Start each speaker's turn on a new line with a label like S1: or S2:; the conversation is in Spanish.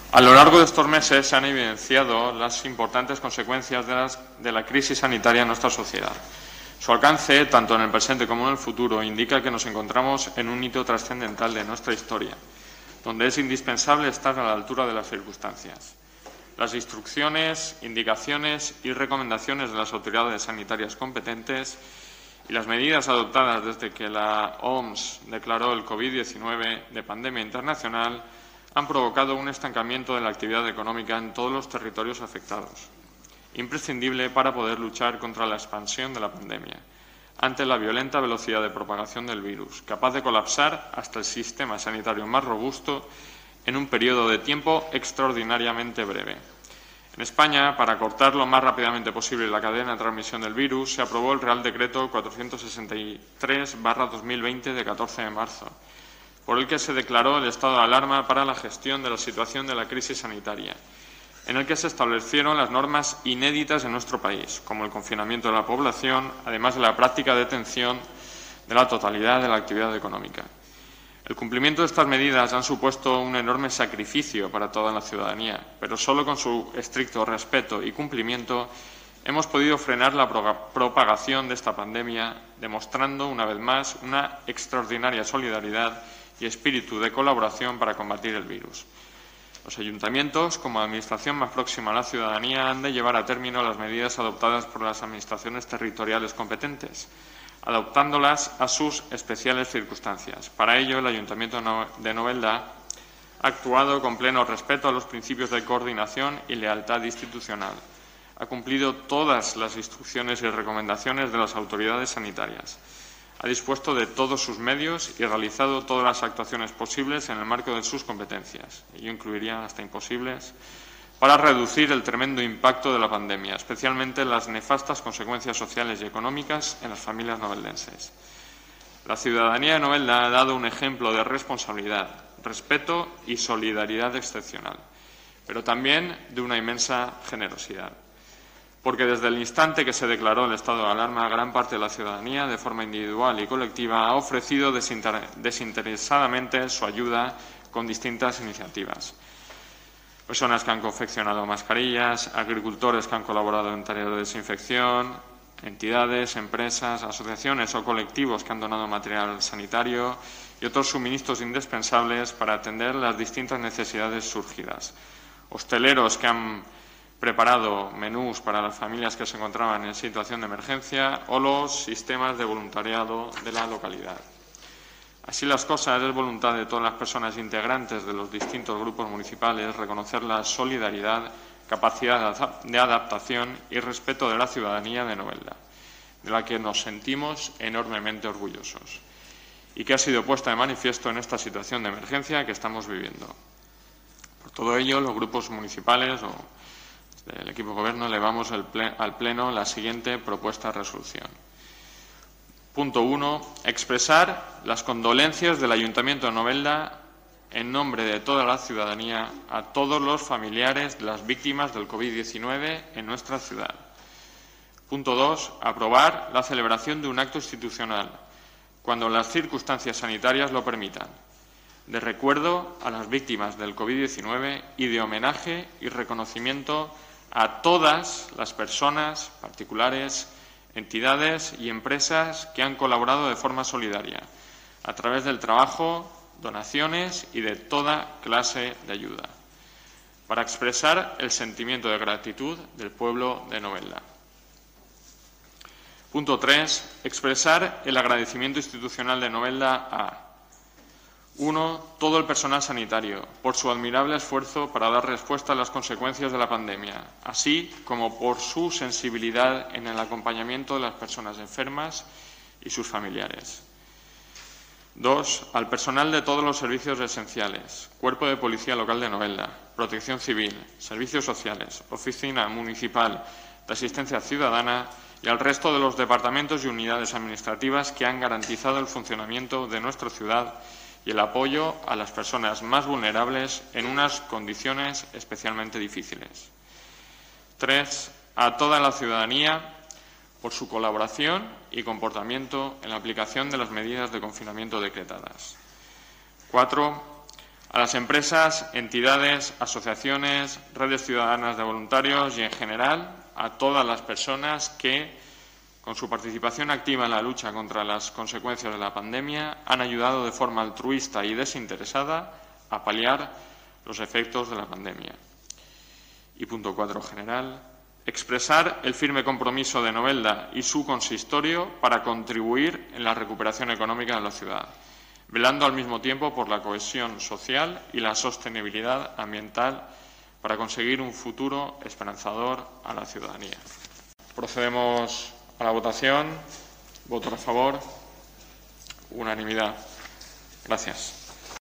S1: A lo largo de estos meses se han evidenciado las importantes consecuencias de la crisis sanitaria en nuestra sociedad. Su alcance, tanto en el presente como en el futuro, indica que nos encontramos en un hito trascendental de nuestra historia, donde es indispensable estar a la altura de las circunstancias. Las instrucciones, indicaciones y recomendaciones de las autoridades sanitarias competentes y las medidas adoptadas desde que la OMS declaró el COVID-19 de pandemia internacional han provocado un estancamiento de la actividad económica en todos los territorios afectados, imprescindible para poder luchar contra la expansión de la pandemia, ante la violenta velocidad de propagación del virus, capaz de colapsar hasta el sistema sanitario más robusto en un periodo de tiempo extraordinariamente breve. En España, para cortar lo más rápidamente posible la cadena de transmisión del virus, se aprobó el Real Decreto 463/2020 de 14 de marzo, por el que se declaró el estado de alarma para la gestión de la situación de la crisis sanitaria, en el que se establecieron las normas inéditas en nuestro país, como el confinamiento de la población, además de la práctica detención de la totalidad de la actividad económica. El cumplimiento de estas medidas han supuesto un enorme sacrificio para toda la ciudadanía, pero solo con su estricto respeto y cumplimiento hemos podido frenar la propagación de esta pandemia, demostrando una vez más una extraordinaria solidaridad y espíritu de colaboración para combatir el virus. Los ayuntamientos, como administración más próxima a la ciudadanía, han de llevar a término las medidas adoptadas por las administraciones territoriales competentes, adaptándolas a sus especiales circunstancias. Para ello, el Ayuntamiento de Novelda ha actuado con pleno respeto a los principios de coordinación y lealtad institucional. Ha cumplido todas las instrucciones y recomendaciones de las autoridades sanitarias. Ha dispuesto de todos sus medios y realizado todas las actuaciones posibles en el marco de sus competencias, y yo incluiría hasta imposibles, para reducir el tremendo impacto de la pandemia, especialmente las nefastas consecuencias sociales y económicas en las familias noveldenses. La ciudadanía de Novelda ha dado un ejemplo de responsabilidad, respeto y solidaridad excepcional, pero también de una inmensa generosidad. Porque desde el instante que se declaró el estado de alarma, gran parte de la ciudadanía, de forma individual y colectiva, ha ofrecido desinteresadamente su ayuda con distintas iniciativas. Personas que han confeccionado mascarillas, agricultores que han colaborado en tareas de desinfección, entidades, empresas, asociaciones o colectivos que han donado material sanitario y otros suministros indispensables para atender las distintas necesidades surgidas. Hosteleros que han preparado menús para las familias que se encontraban en situación de emergencia o los sistemas de voluntariado de la localidad. Así las cosas, es voluntad de todas las personas integrantes de los distintos grupos municipales reconocer la solidaridad, capacidad de adaptación y respeto de la ciudadanía de Novelda, de la que nos sentimos enormemente orgullosos y que ha sido puesta de manifiesto en esta situación de emergencia que estamos viviendo. Por todo ello, los grupos municipales o el equipo de Gobierno elevamos al Pleno la siguiente propuesta de resolución. Punto 1. Expresar las condolencias del Ayuntamiento de Novelda en nombre de toda la ciudadanía a todos los familiares de las víctimas del COVID-19 en nuestra ciudad. Punto 2. Aprobar la celebración de un acto institucional, cuando las circunstancias sanitarias lo permitan, de recuerdo a las víctimas del COVID-19 y de homenaje y reconocimiento a todas las personas, particulares, entidades y empresas que han colaborado de forma solidaria, a través del trabajo, donaciones y de toda clase de ayuda, para expresar el sentimiento de gratitud del pueblo de Novelda. Punto 3. Expresar el agradecimiento institucional de Novelda a 1. Todo el personal sanitario, por su admirable esfuerzo para dar respuesta a las consecuencias de la pandemia, así como por su sensibilidad en el acompañamiento de las personas enfermas y sus familiares. 2. Al personal de todos los servicios esenciales, Cuerpo de Policía Local de Novelda, Protección Civil, Servicios Sociales, Oficina Municipal de Asistencia Ciudadana y al resto de los departamentos y unidades administrativas que han garantizado el funcionamiento de nuestra ciudad y el apoyo a las personas más vulnerables en unas condiciones especialmente difíciles. 3. A toda la ciudadanía por su colaboración y comportamiento en la aplicación de las medidas de confinamiento decretadas. 4. A las empresas, entidades, asociaciones, redes ciudadanas de voluntarios y, en general, a todas las personas que, con su participación activa en la lucha contra las consecuencias de la pandemia, han ayudado de forma altruista y desinteresada a paliar los efectos de la pandemia. Y punto 4 general. Expresar el firme compromiso de Novelda y su consistorio para contribuir en la recuperación económica de la ciudad, velando al mismo tiempo por la cohesión social y la sostenibilidad ambiental para conseguir un futuro esperanzador a la ciudadanía. Procedemos a la votación. Voto a favor. Unanimidad. Gracias.